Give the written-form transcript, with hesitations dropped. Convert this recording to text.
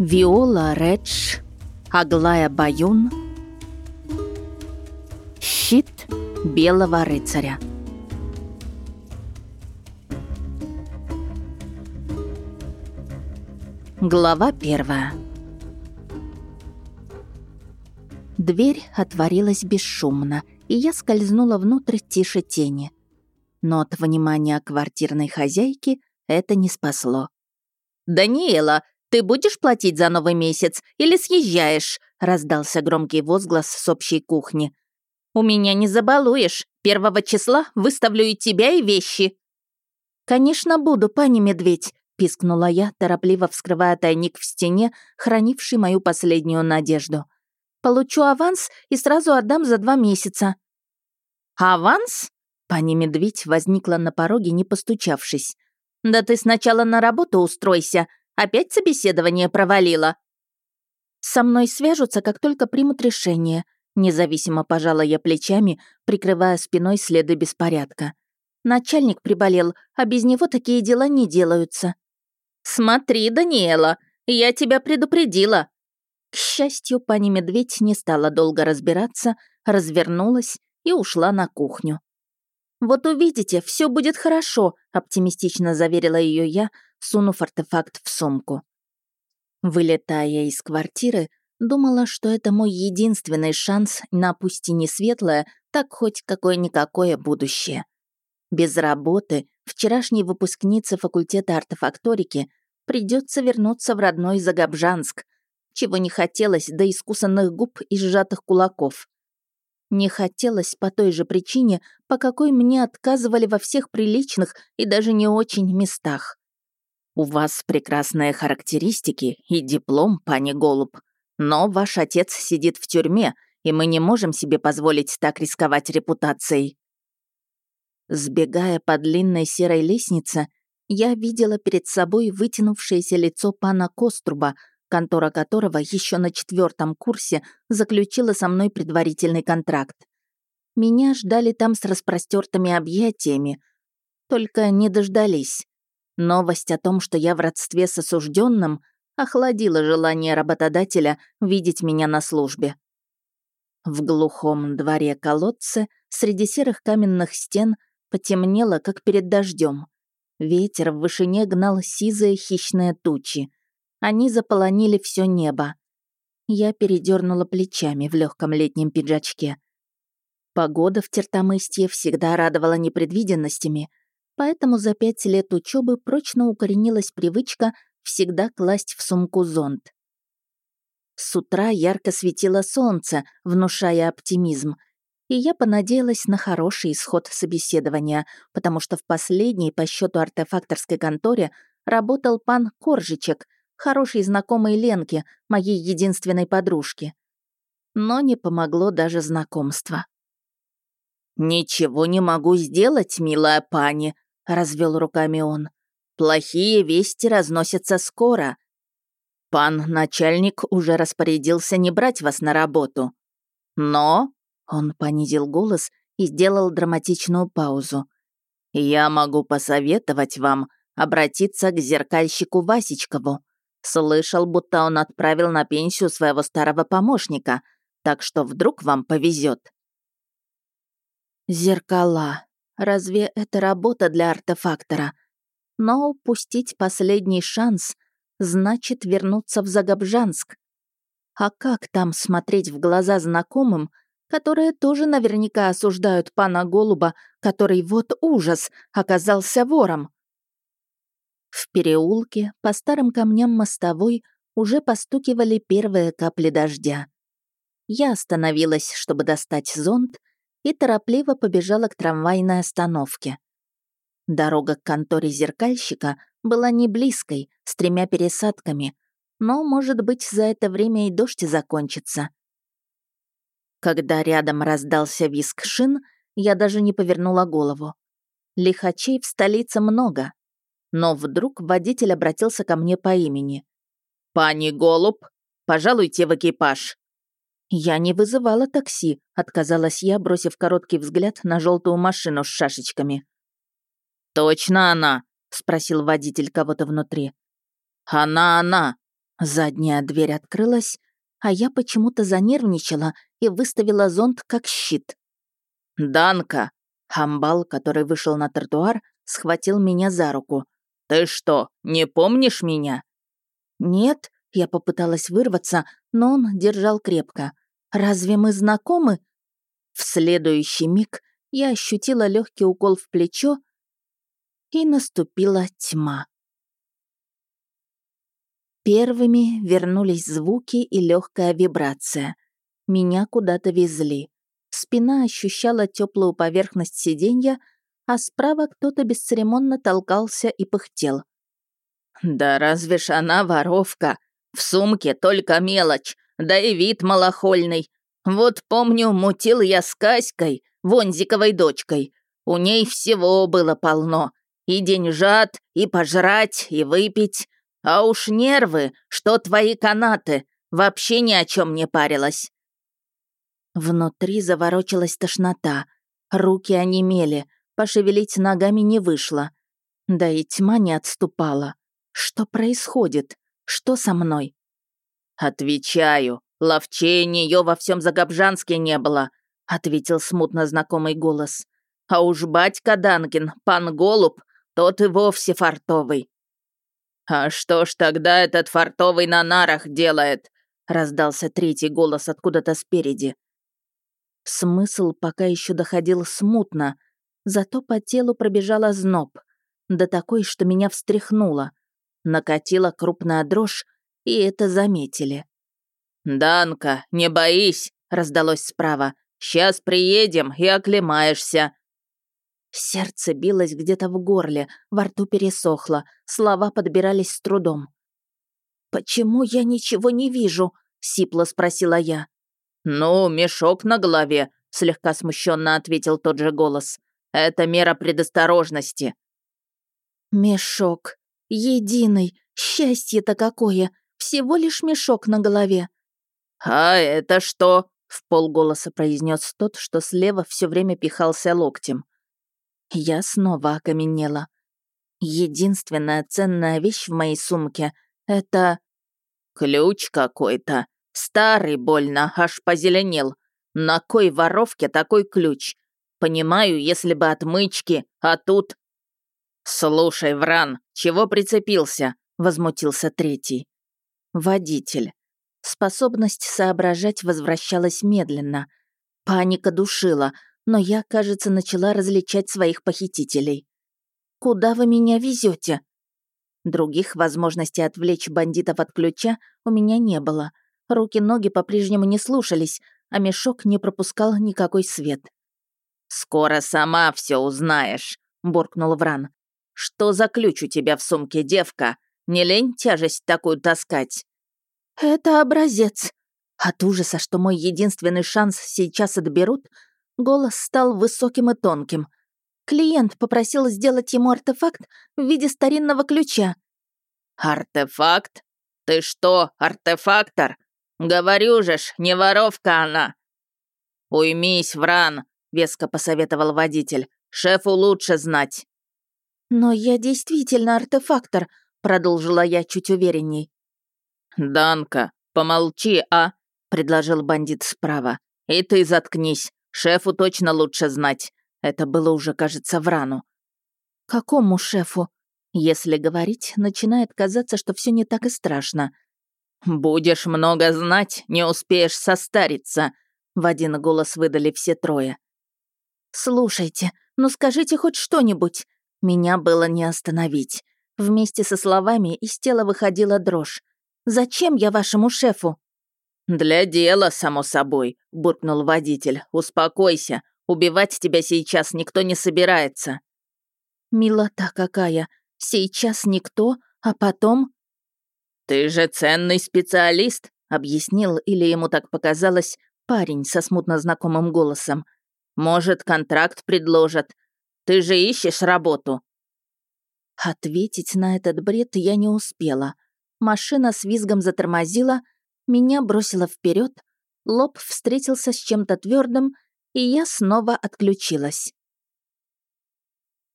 Виола Редж, Аглая Баюн, щит белого рыцаря. Глава 1. Дверь отворилась бесшумно, и я скользнула внутрь тише тени. Но от внимания квартирной хозяйки это не спасло. «Даниэла, ты будешь платить за новый месяц или съезжаешь?» — раздался громкий возглас с общей кухни. «У меня не забалуешь. 1 числа выставлю и тебя, и вещи». «Конечно буду, пани Медведь», — пискнула я, торопливо вскрывая тайник в стене, хранивший мою последнюю надежду. «Получу аванс и сразу отдам за 2 месяца». «Аванс?» — пани Медведь возникла на пороге, не постучавшись. «Да ты сначала на работу устройся. Опять собеседование провалила?» «Со мной свяжутся, как только примут решение», — независимо пожала я плечами, прикрывая спиной следы беспорядка. «Начальник приболел, а без него такие дела не делаются». «Смотри, Даниэла, я тебя предупредила». К счастью, пани Медведь не стала долго разбираться, развернулась и ушла на кухню. «Вот увидите, все будет хорошо», — оптимистично заверила ее я, сунув артефакт в сумку. Вылетая из квартиры, думала, что это мой единственный шанс на пусть и не светлое, так хоть какое-никакое будущее. Без работы вчерашней выпускнице факультета артефакторики придется вернуться в родной Загобжанск, чего не хотелось до искусанных губ и сжатых кулаков. Не хотелось по той же причине, по какой мне отказывали во всех приличных и даже не очень местах. «У вас прекрасные характеристики и диплом, пани Голуб, но ваш отец сидит в тюрьме, и мы не можем себе позволить так рисковать репутацией». Сбегая по длинной серой лестнице, я видела перед собой вытянувшееся лицо пана Коструба, контора которого еще на 4 курсе заключила со мной предварительный контракт. Меня ждали там с распростертыми объятиями, только не дождались. Новость о том, что я в родстве с осужденным, охладила желание работодателя видеть меня на службе. В глухом дворе колодца среди серых каменных стен потемнело, как перед дождем. Ветер в вышине гнал сизые хищные тучи. Они заполонили все небо. Я передернула плечами в легком летнем пиджачке. Погода в Тертомыстье всегда радовала непредвиденностями, поэтому за 5 лет учебы прочно укоренилась привычка всегда класть в сумку зонт. С утра ярко светило солнце, внушая оптимизм, и я понадеялась на хороший исход собеседования, потому что в последней по счету артефакторской конторе работал пан Коржичек, хороший знакомый Ленке, моей единственной подружки. Но не помогло даже знакомство. «Ничего не могу сделать, милая пани», — развел руками он. «Плохие вести разносятся скоро. Пан начальник уже распорядился не брать вас на работу. Но...» — он понизил голос и сделал драматичную паузу. «Я могу посоветовать вам обратиться к зеркальщику Васечкову. Слышал, будто он отправил на пенсию своего старого помощника, так что вдруг вам повезет. Зеркала. Разве это работа для артефактора? Но упустить последний шанс значит вернуться в Загобжанск. А как там смотреть в глаза знакомым, которые тоже наверняка осуждают пана Голуба, который, вот ужас, оказался вором? В переулке по старым камням мостовой уже постукивали первые капли дождя. Я остановилась, чтобы достать зонт, и торопливо побежала к трамвайной остановке. Дорога к конторе зеркальщика была не близкой, с 3 пересадками, но, может быть, за это время и дождь закончится. Когда рядом раздался визг шин, я даже не повернула голову. Лихачей в столице много. Но вдруг водитель обратился ко мне по имени. «Пани Голуб, пожалуйте в экипаж». «Я не вызывала такси», — отказалась я, бросив короткий взгляд на желтую машину с шашечками. «Точно она?» — спросил водитель кого-то внутри. «Она!» Задняя дверь открылась, а я почему-то занервничала и выставила зонт как щит. «Данка!» Хамбал, который вышел на тротуар, схватил меня за руку. «Ты что, не помнишь меня?» «Нет», — я попыталась вырваться, но он держал крепко. «Разве мы знакомы?» В следующий миг я ощутила легкий укол в плечо, и наступила тьма. Первыми вернулись звуки и легкая вибрация. Меня куда-то везли. Спина ощущала теплую поверхность сиденья, а справа кто-то бесцеремонно толкался и пыхтел. «Да разве ж она воровка? В сумке только мелочь, да и вид малохольный. Вот помню, мутил я с Каськой, Вонзиковой дочкой. У ней всего было полно. И деньжат, и пожрать, и выпить. А уж нервы, что твои канаты, вообще ни о чем не парилась». Внутри заворочилась тошнота. Руки онемели, пошевелить ногами не вышло. Да и тьма не отступала. Что происходит? Что со мной? «Отвечаю, ловчей нее во всем Загобжанске не было», — ответил смутно знакомый голос. «А уж батька Данкин, пан Голуб, тот и вовсе фартовый». «А что ж тогда этот фартовый на нарах делает?» — раздался третий голос откуда-то спереди. Смысл пока еще доходил смутно, зато по телу пробежал озноб, да такой, что меня встряхнуло. Накатила крупная дрожь, и это заметили. «Данка, не боись!» — раздалось справа. «Сейчас приедем и оклемаешься!» Сердце билось где-то в горле, во рту пересохло, слова подбирались с трудом. «Почему я ничего не вижу?» — сипло спросила я. «Ну, мешок на голове», — слегка смущенно ответил тот же голос. «Это мера предосторожности». «Мешок. Единый. Счастье-то какое. Всего лишь мешок на голове». «А это что?» — вполголоса произнес тот, что слева все время пихался локтем. Я снова окаменела. Единственная ценная вещь в моей сумке — это... «Ключ какой-то. Старый больно, аж позеленел. На кой воровке такой ключ? Понимаю, если бы отмычки, а тут...» «Слушай, Вран, чего прицепился?» — возмутился третий. Водитель. Способность соображать возвращалась медленно. Паника душила, но я, кажется, начала различать своих похитителей. «Куда вы меня везете? Других возможностей отвлечь бандитов от ключа у меня не было. Руки-ноги по-прежнему не слушались, а мешок не пропускал никакой свет. «Скоро сама все узнаешь», — буркнул Вран. «Что за ключ у тебя в сумке, девка? Не лень тяжесть такую таскать?» «Это образец». От ужаса, что мой единственный шанс сейчас отберут, голос стал высоким и тонким. Клиент попросил сделать ему артефакт в виде старинного ключа. «Артефакт? Ты что, артефактор? Говорю же ж, не воровка она!» «Уймись, Вран», — веско посоветовал водитель. «Шефу лучше знать». «Но я действительно артефактор», — продолжила я чуть уверенней. «Данка, помолчи, а?» — предложил бандит справа. «И ты заткнись. Шефу точно лучше знать». Это было уже, кажется, Врану. «Какому шефу?» Если говорить, начинает казаться, что все не так и страшно. «Будешь много знать, не успеешь состариться», — в один голос выдали все трое. «Слушайте, ну скажите хоть что-нибудь». Меня было не остановить. Вместе со словами из тела выходила дрожь. «Зачем я вашему шефу?» «Для дела, само собой», — буркнул водитель. «Успокойся. Убивать тебя сейчас никто не собирается». «Милота какая! Сейчас никто, а потом...» «Ты же ценный специалист», — объяснил, или ему так показалось, парень со смутно знакомым голосом. «Может, контракт предложат. Ты же ищешь работу». Ответить на этот бред я не успела. Машина с визгом затормозила, меня бросило вперед, лоб встретился с чем-то твердым, и я снова отключилась.